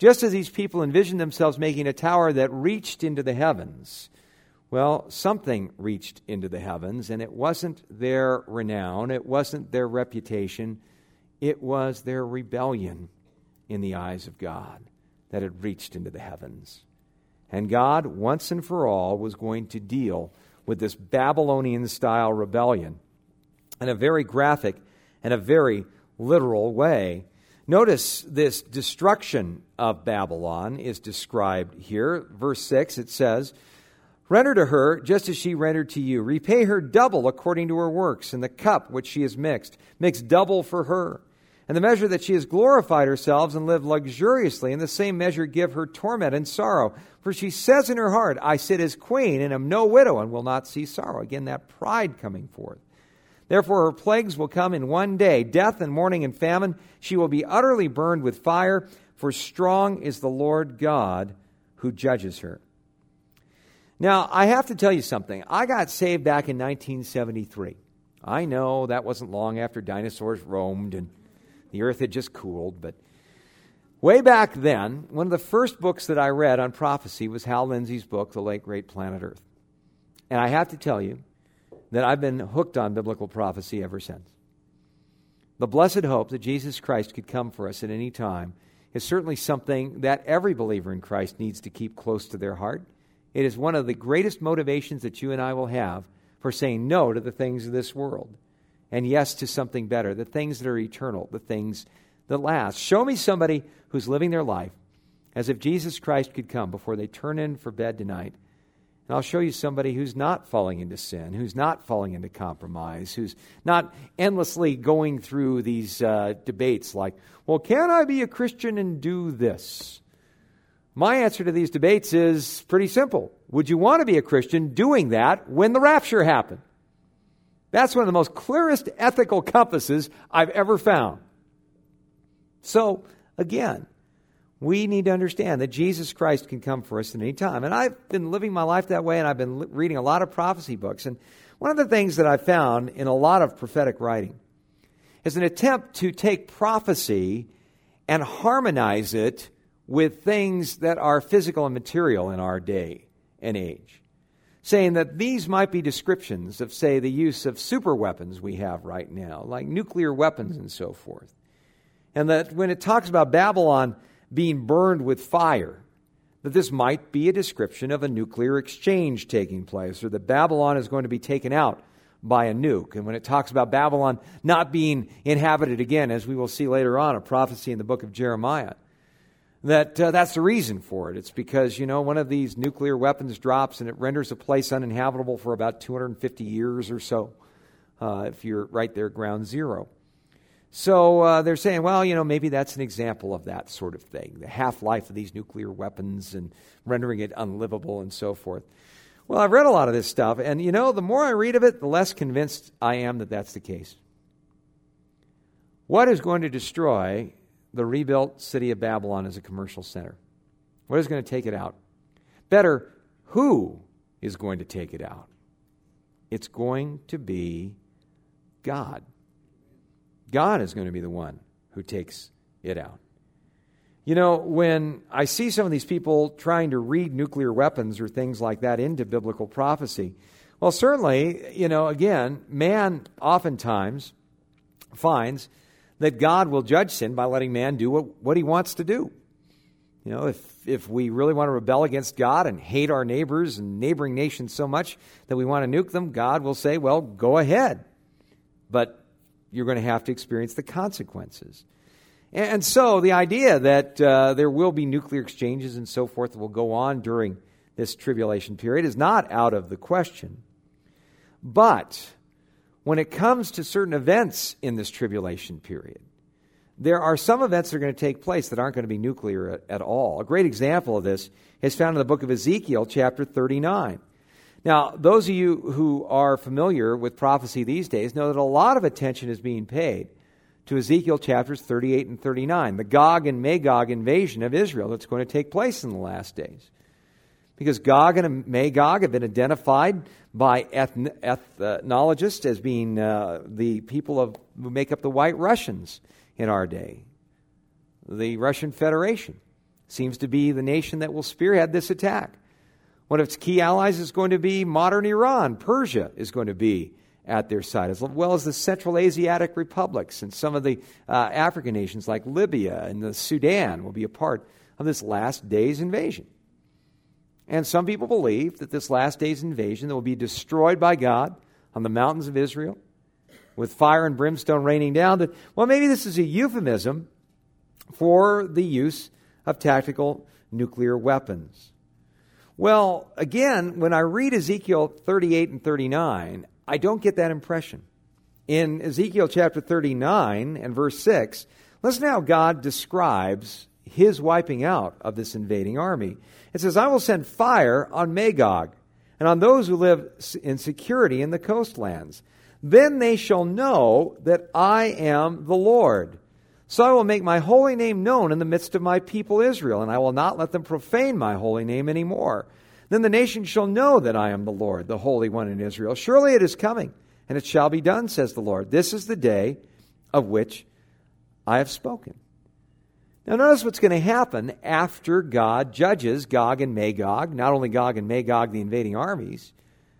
Just as these people envisioned themselves making a tower that reached into the heavens, well, something reached into the heavens, and it wasn't their renown, it wasn't their reputation, it was their rebellion in the eyes of God that had reached into the heavens. And God, once and for all, was going to deal with this Babylonian-style rebellion in a very graphic and a very literal way. Notice this destruction of Babylon is described here. Verse 6, it says, "Render to her just as she rendered to you. Repay her double according to her works, and the cup which she has mixed double for her. And the measure that she has glorified herself and lived luxuriously, in the same measure give her torment and sorrow. For she says in her heart, I sit as queen, and am no widow, and will not see sorrow." Again, that pride coming forth. "Therefore her plagues will come in one day, death and mourning and famine. She will be utterly burned with fire, for strong is the Lord God who judges her." Now, I have to tell you something. I got saved back in 1973. I know that wasn't long after dinosaurs roamed and the earth had just cooled, but way back then, one of the first books that I read on prophecy was Hal Lindsey's book, The Late Great Planet Earth. And I have to tell you that I've been hooked on biblical prophecy ever since. The blessed hope that Jesus Christ could come for us at any time is certainly something that every believer in Christ needs to keep close to their heart. It is one of the greatest motivations that you and I will have for saying no to the things of this world and yes to something better, the things that are eternal, the things that last. Show me somebody who's living their life as if Jesus Christ could come before they turn in for bed tonight. And I'll show you somebody who's not falling into sin, who's not falling into compromise, who's not endlessly going through these debates like, well, can I be a Christian and do this? My answer to these debates is pretty simple. Would you want to be a Christian doing that when the rapture happened? That's one of the most clearest ethical compasses I've ever found. So, again, we need to understand that Jesus Christ can come for us at any time. And I've been living my life that way, and I've been reading a lot of prophecy books. And one of the things that I've found in a lot of prophetic writing is an attempt to take prophecy and harmonize it with things that are physical and material in our day and age, saying that these might be descriptions of, say, the use of super weapons we have right now, like nuclear weapons and so forth. And that when it talks about Babylon being burned with fire, that this might be a description of a nuclear exchange taking place, or that Babylon is going to be taken out by a nuke. And when it talks about Babylon not being inhabited again, as we will see later on, a prophecy in the book of Jeremiah, that's the reason for it. It's because, one of these nuclear weapons drops and it renders a place uninhabitable for about 250 years or so, if you're right there, ground zero. So they're saying, well, maybe that's an example of that sort of thing, the half-life of these nuclear weapons and rendering it unlivable and so forth. Well, I've read a lot of this stuff, and, the more I read of it, the less convinced I am that that's the case. What is going to destroy the rebuilt city of Babylon as a commercial center? What is going to take it out? Better, who is going to take it out? It's going to be God. God is going to be the one who takes it out. When I see some of these people trying to read nuclear weapons or things like that into biblical prophecy, well, certainly, again, man oftentimes finds that God will judge sin by letting man do what he wants to do. If we really want to rebel against God and hate our neighbors and neighboring nations so much that we want to nuke them, God will say, well, go ahead. But you're going to have to experience the consequences. And so the idea that there will be nuclear exchanges and so forth that will go on during this tribulation period is not out of the question. But when it comes to certain events in this tribulation period, there are some events that are going to take place that aren't going to be nuclear at all. A great example of this is found in the book of Ezekiel, chapter 39. Now, those of you who are familiar with prophecy these days know that a lot of attention is being paid to Ezekiel chapters 38 and 39, the Gog and Magog invasion of Israel that's going to take place in the last days. Because Gog and Magog have been identified by ethnologists as being the people who make up the White Russians in our day, the Russian Federation. seems to be the nation that will spearhead this attack. One of its key allies is going to be modern Iran. Persia is going to be at their side, as well as the Central Asiatic republics and some of the African nations like Libya and the Sudan will be a part of this last day's invasion. And some people believe that this last day's invasion that will be destroyed by God on the mountains of Israel with fire and brimstone raining down, that, well, maybe this is a euphemism for the use of tactical nuclear weapons. Well, again, when I read Ezekiel 38 and 39, I don't get that impression. In Ezekiel chapter 39 and verse 6, listen to how God describes his wiping out of this invading army. It says, I will send fire on Magog and on those who live in security in the coastlands. Then they shall know that I am the Lord. So I will make my holy name known in the midst of my people Israel, and I will not let them profane my holy name anymore. Then the nation shall know that I am the Lord, the Holy One in Israel. Surely it is coming, and it shall be done, says the Lord. This is the day of which I have spoken. Now notice what's going to happen after God judges Gog and Magog, not only Gog and Magog, the invading armies,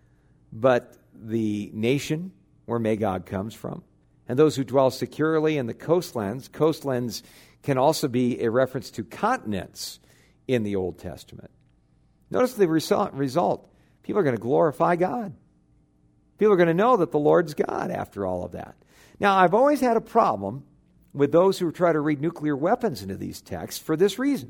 but the nation where Magog comes from, and those who dwell securely in the coastlands. Coastlands can also be a reference to continents in the Old Testament. Notice the result. People are going to glorify God. People are going to know that the Lord's God after all of that. Now, I've always had a problem with those who try to read nuclear weapons into these texts for this reason.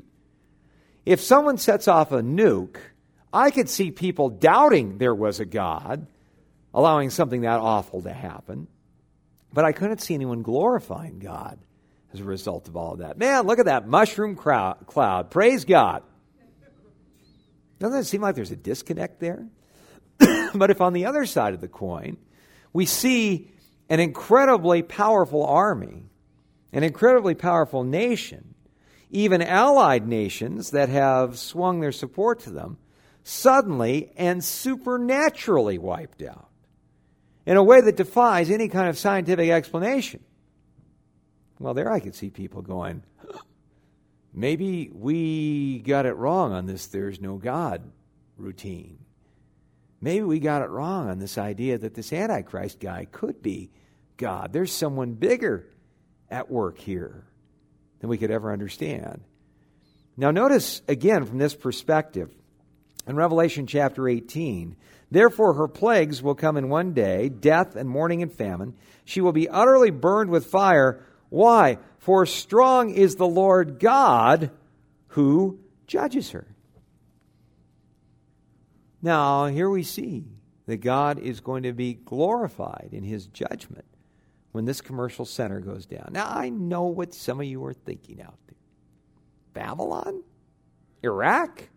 If someone sets off a nuke, I could see people doubting there was a God, allowing something that awful to happen. But I couldn't see anyone glorifying God as a result of all of that. Man, look at that mushroom cloud. Praise God. Doesn't it seem like there's a disconnect there? But if on the other side of the coin, we see an incredibly powerful army, an incredibly powerful nation, even allied nations that have swung their support to them, suddenly and supernaturally wiped out in a way that defies any kind of scientific explanation. Well, there I could see people going, maybe we got it wrong on this there's no God routine. Maybe we got it wrong on this idea that this Antichrist guy could be God. There's someone bigger at work here than we could ever understand. Now notice again from this perspective, in Revelation chapter 18, therefore her plagues will come in one day, death and mourning and famine. She will be utterly burned with fire. Why? For strong is the Lord God who judges her. Now, here we see that God is going to be glorified in his judgment when this commercial center goes down. Now, I know what some of you are thinking out there. Babylon? Iraq?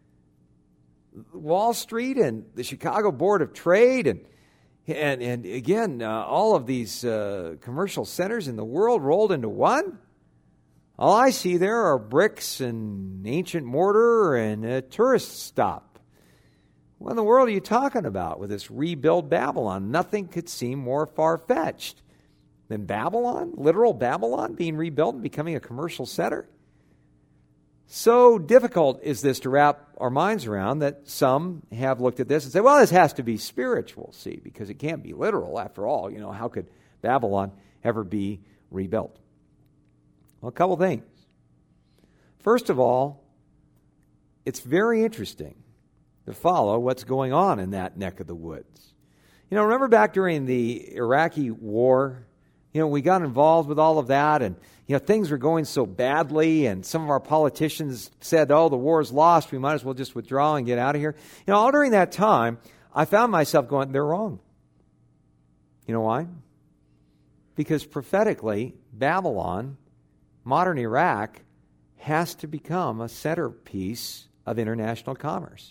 Wall Street and the Chicago Board of Trade and again, all of these commercial centers in the world rolled into one? All I see there are bricks and ancient mortar and a tourist stop. What in the world are you talking about with this rebuilt Babylon? Nothing could seem more far-fetched than Babylon, literal Babylon, being rebuilt and becoming a commercial center. So difficult is this to wrap our minds around that some have looked at this and said, well, this has to be spiritual, see, because it can't be literal. After all, how could Babylon ever be rebuilt? Well, a couple things. First of all, it's very interesting to follow what's going on in that neck of the woods. Remember back during the Iraqi war, we got involved with all of that, and things were going so badly, and some of our politicians said, oh, the war's lost, we might as well just withdraw and get out of here. All during that time, I found myself going, they're wrong. You know why? Because prophetically, Babylon, modern Iraq, has to become a centerpiece of international commerce.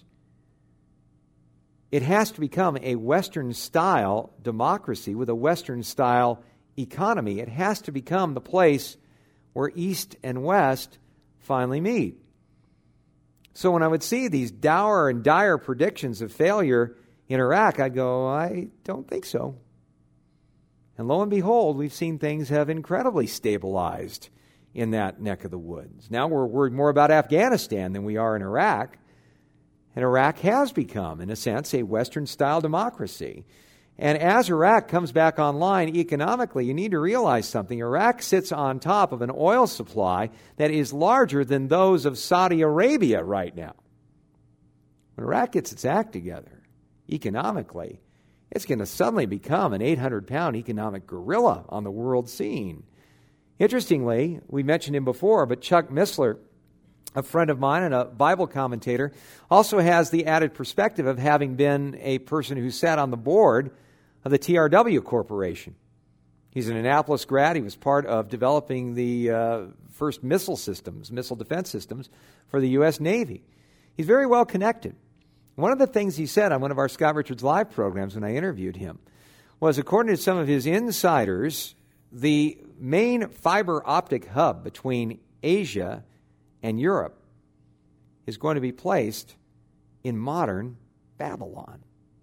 It has to become a Western-style democracy with a Western-style economy. It has to become the place where East and West finally meet. So when I would see these dour and dire predictions of failure in Iraq, I'd go, I don't think so. And lo and behold, we've seen things have incredibly stabilized in that neck of the woods. Now we're worried more about Afghanistan than we are in Iraq. And Iraq has become, in a sense, a Western-style democracy. And as Iraq comes back online economically, you need to realize something. Iraq sits on top of an oil supply that is larger than those of Saudi Arabia right now. When Iraq gets its act together, economically, it's going to suddenly become an 800-pound economic gorilla on the world scene. Interestingly, we mentioned him before, but Chuck Missler, a friend of mine and a Bible commentator, also has the added perspective of having been a person who sat on the board of the TRW Corporation. He's an Annapolis grad. He was part of developing the first missile defense systems for the U.S. Navy. He's very well connected. One of the things he said on one of our Scott Richards Live programs when I interviewed him was, according to some of his insiders, the main fiber optic hub between Asia and Europe is going to be placed in modern Babylon.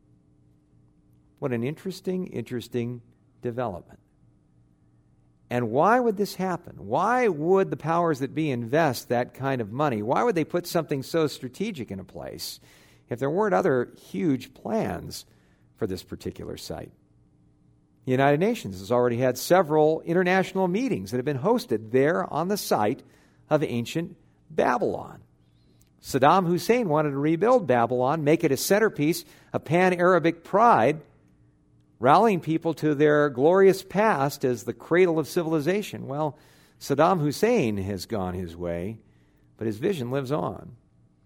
What an interesting development. And why would this happen? Why would the powers that be invest that kind of money? Why would they put something so strategic in a place if there weren't other huge plans for this particular site? The United Nations has already had several international meetings that have been hosted there on the site of ancient Babylon. Saddam Hussein wanted to rebuild Babylon, make it a centerpiece of pan-Arabic pride, rallying people to their glorious past as the cradle of civilization. Well, Saddam Hussein has gone his way, but his vision lives on.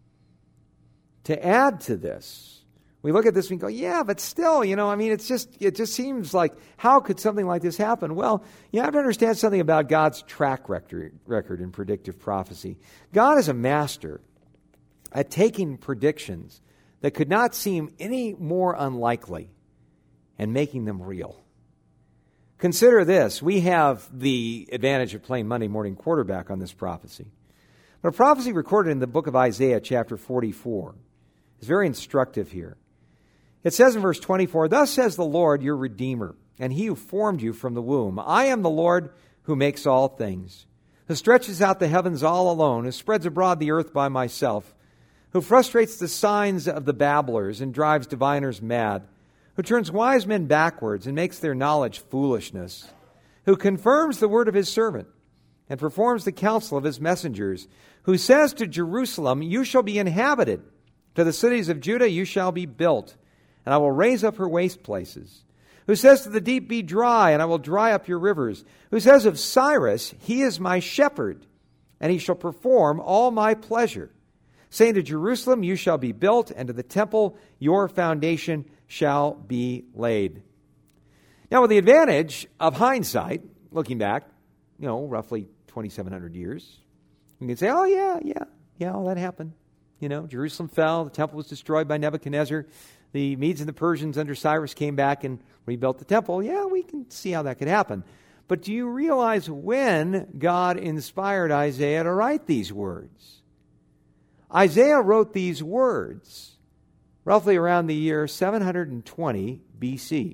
To add to this, we look at this and go, yeah, but still, it just seems like, how could something like this happen? Well, you have to understand something about God's track record in predictive prophecy. God is a master at taking predictions that could not seem any more unlikely and making them real. Consider this. We have the advantage of playing Monday morning quarterback on this prophecy. But a prophecy recorded in the book of Isaiah, chapter 44, is very instructive here. It says in verse 24, "Thus says the Lord, your Redeemer, and he who formed you from the womb. I am the Lord who makes all things, who stretches out the heavens all alone, who spreads abroad the earth by myself, who frustrates the signs of the babblers and drives diviners mad, who turns wise men backwards and makes their knowledge foolishness, who confirms the word of his servant and performs the counsel of his messengers, who says to Jerusalem, you shall be inhabited, to the cities of Judah you shall be built, and I will raise up her waste places. Who says to the deep, be dry, and I will dry up your rivers. Who says of Cyrus, he is my shepherd, and he shall perform all my pleasure. Saying to Jerusalem, you shall be built, and to the temple your foundation shall be laid." Now, with the advantage of hindsight, looking back, roughly 2,700 years, we can say, oh, yeah, all that happened. Jerusalem fell, the temple was destroyed by Nebuchadnezzar. The Medes and the Persians under Cyrus came back and rebuilt the temple. Yeah, we can see how that could happen. But do you realize when God inspired Isaiah to write these words? Isaiah wrote these words roughly around the year 720 BC.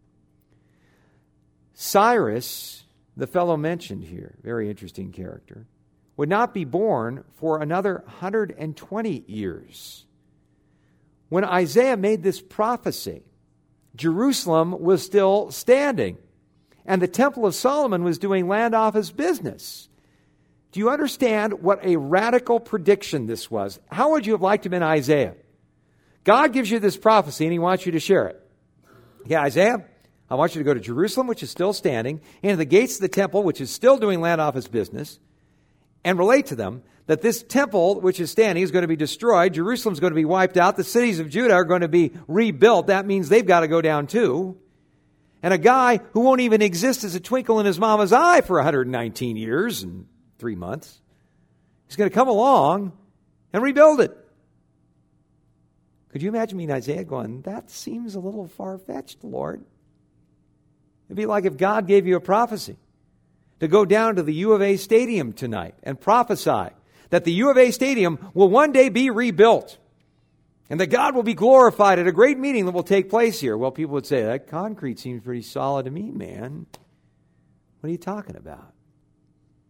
Cyrus, the fellow mentioned here, very interesting character, would not be born for another 120 years. When Isaiah made this prophecy, Jerusalem was still standing, and the Temple of Solomon was doing land office business. Do you understand what a radical prediction this was? How would you have liked to have been Isaiah? God gives you this prophecy, and he wants you to share it. Yeah, Isaiah, I want you to go to Jerusalem, which is still standing, and to the gates of the temple, which is still doing land office business, and relate to them that this temple, which is standing, is going to be destroyed. Jerusalem's going to be wiped out. The cities of Judah are going to be rebuilt. That means they've got to go down too. And a guy who won't even exist as a twinkle in his mama's eye for 119 years and 3 months is going to come along and rebuild it. Could you imagine me and Isaiah going, that seems a little far-fetched, Lord? It'd be like if God gave you a prophecy to go down to the U of A Stadium tonight and prophesy that the U of A Stadium will one day be rebuilt and that God will be glorified at a great meeting that will take place here. Well, people would say, that concrete seems pretty solid to me, man. What are you talking about? Well,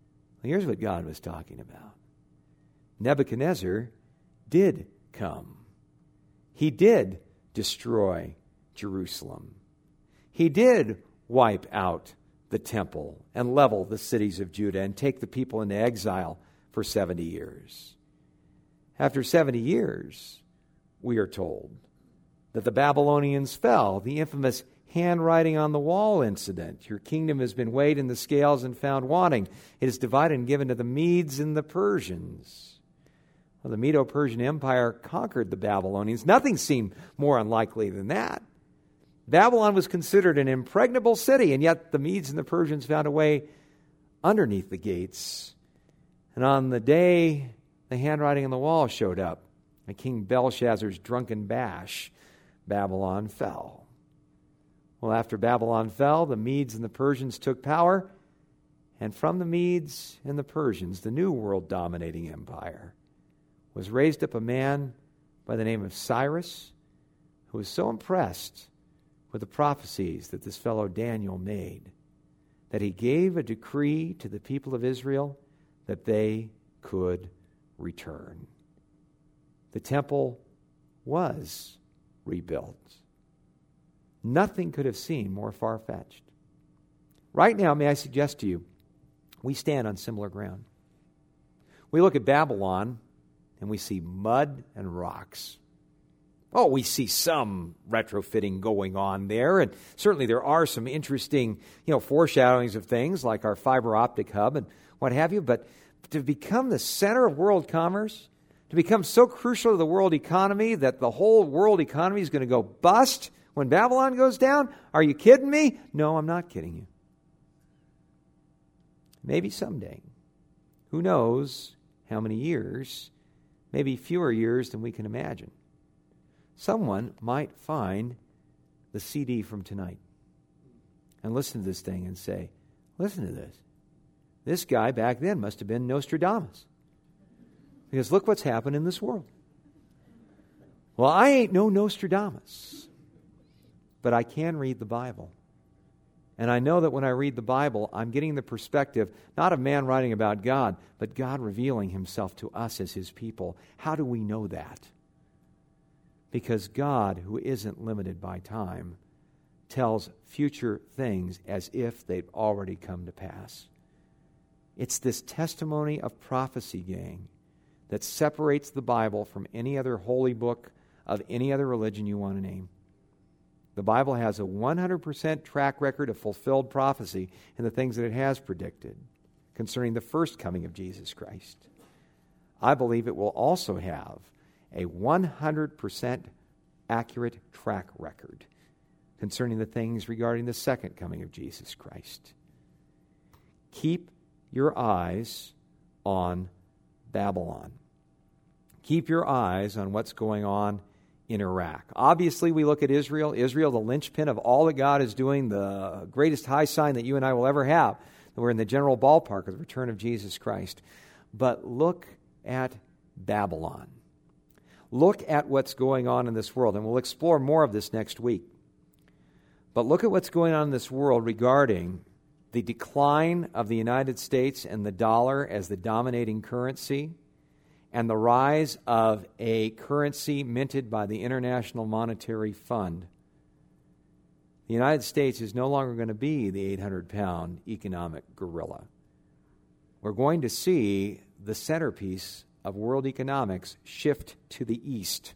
Here's what God was talking about. Nebuchadnezzar did come. He did destroy Jerusalem. He did wipe out the temple and level the cities of Judah and take the people into exile for 70 years. After 70 years, we are told that the Babylonians fell, the infamous handwriting on the wall incident. Your kingdom has been weighed in the scales and found wanting. It is divided and given to the Medes and the Persians. Well, the Medo-Persian Empire conquered the Babylonians. Nothing seemed more unlikely than that. Babylon was considered an impregnable city, and yet the Medes and the Persians found a way underneath the gates. And on the day the handwriting on the wall showed up, at King Belshazzar's drunken bash, Babylon fell. Well, after Babylon fell, the Medes and the Persians took power, and from the Medes and the Persians, the new world-dominating empire, was raised up a man by the name of Cyrus, who was so impressed with the prophecies that this fellow Daniel made, that he gave a decree to the people of Israel that they could return. The temple was rebuilt. Nothing could have seemed more far-fetched. Right now, may I suggest to you, we stand on similar ground. We look at Babylon, and we see mud and rocks. Oh, we see some retrofitting going on there, and certainly there are some interesting, foreshadowings of things like our fiber optic hub and what have you, but to become the center of world commerce, to become so crucial to the world economy that the whole world economy is going to go bust when Babylon goes down? Are you kidding me? No, I'm not kidding you. Maybe someday. Who knows how many years? Maybe fewer years than we can imagine. Someone might find the CD from tonight and listen to this thing and say, listen to this. This guy back then must have been Nostradamus. Because look what's happened in this world. Well, I ain't no Nostradamus, but I can read the Bible. And I know that when I read the Bible, I'm getting the perspective, not of man writing about God, but God revealing himself to us as his people. How do we know that? Because God, who isn't limited by time, tells future things as if they've already come to pass. It's this testimony of prophecy, gang, that separates the Bible from any other holy book of any other religion you want to name. The Bible has a 100% track record of fulfilled prophecy in the things that it has predicted concerning the first coming of Jesus Christ. I believe it will also have a 100% accurate track record concerning the things regarding the second coming of Jesus Christ. Keep your eyes on Babylon. Keep your eyes on what's going on in Iraq. Obviously, we look at Israel. Israel, the linchpin of all that God is doing, the greatest high sign that you and I will ever have. We're in the general ballpark of the return of Jesus Christ. But look at Babylon. Look at what's going on in this world, and we'll explore more of this next week. But look at what's going on in this world regarding the decline of the United States and the dollar as the dominating currency, and the rise of a currency minted by the International Monetary Fund. The United States is no longer going to be the 800-pound economic gorilla. We're going to see the centerpiece of world economics shift to the east.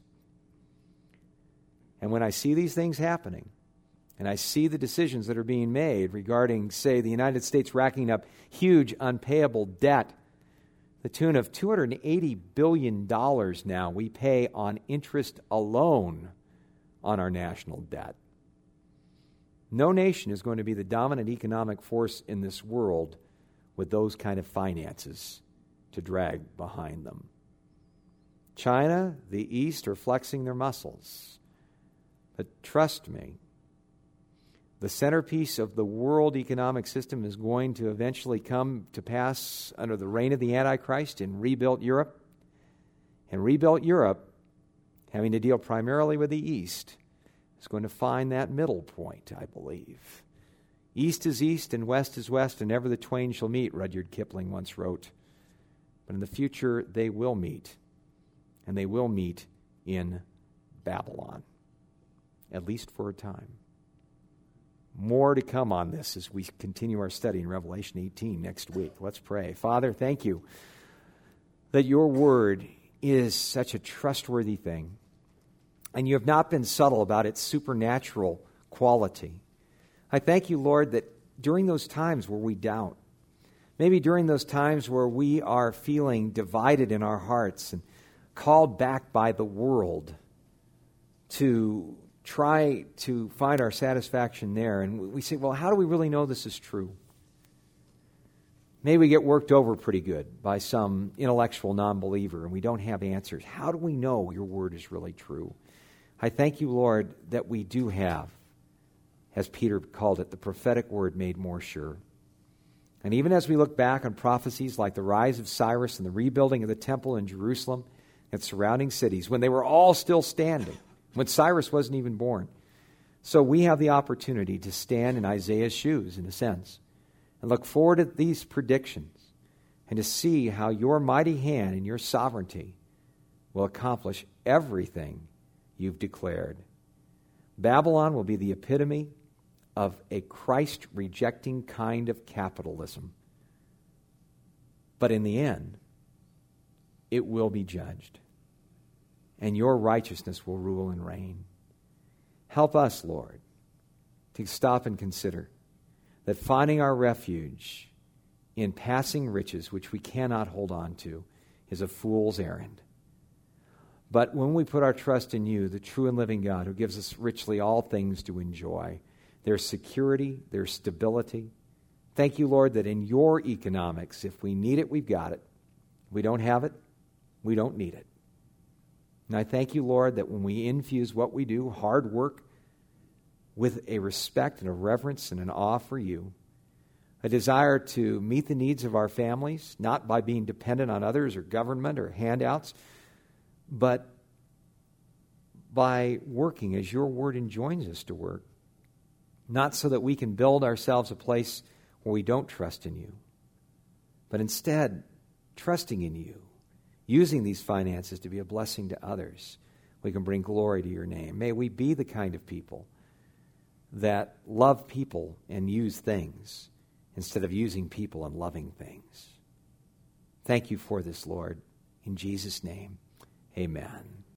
And when I see these things happening, and I see the decisions that are being made regarding, say, the United States racking up huge unpayable debt, the tune of $280 billion now we pay on interest alone on our national debt. No nation is going to be the dominant economic force in this world with those kind of finances to drag behind them. China, the East, are flexing their muscles. But trust me, the centerpiece of the world economic system is going to eventually come to pass under the reign of the Antichrist in rebuilt Europe. And rebuilt Europe, having to deal primarily with the East, is going to find that middle point, I believe. East is east and west is west, and never the twain shall meet, Rudyard Kipling once wrote. But in the future, they will meet, and they will meet in Babylon, at least for a time. More to come on this as we continue our study in Revelation 18 next week. Let's pray. Father, thank you that your word is such a trustworthy thing, and you have not been subtle about its supernatural quality. I thank you, Lord, that during those times where we doubt, maybe during those times where we are feeling divided in our hearts and called back by the world to try to find our satisfaction there, and we say, well, how do we really know this is true? Maybe we get worked over pretty good by some intellectual non-believer and we don't have answers. How do we know your word is really true? I thank you, Lord, that we do have, as Peter called it, the prophetic word made more sure. And even as we look back on prophecies like the rise of Cyrus and the rebuilding of the temple in Jerusalem and surrounding cities, when they were all still standing, when Cyrus wasn't even born. So we have the opportunity to stand in Isaiah's shoes, in a sense, and look forward at these predictions and to see how your mighty hand and your sovereignty will accomplish everything you've declared. Babylon will be the epitome of a Christ-rejecting kind of capitalism. But in the end, it will be judged, and your righteousness will rule and reign. Help us, Lord, to stop and consider that finding our refuge in passing riches, which we cannot hold on to, is a fool's errand. But when we put our trust in you, the true and living God, who gives us richly all things to enjoy, there's security, there's stability. Thank you, Lord, that in your economics, if we need it, we've got it. If we don't have it, we don't need it. And I thank you, Lord, that when we infuse what we do, hard work, with a respect and a reverence and an awe for you, a desire to meet the needs of our families, not by being dependent on others or government or handouts, but by working as your word enjoins us to work, not so that we can build ourselves a place where we don't trust in you, but instead trusting in you, using these finances to be a blessing to others. We can bring glory to your name. May we be the kind of people that love people and use things instead of using people and loving things. Thank you for this, Lord. In Jesus' name, amen.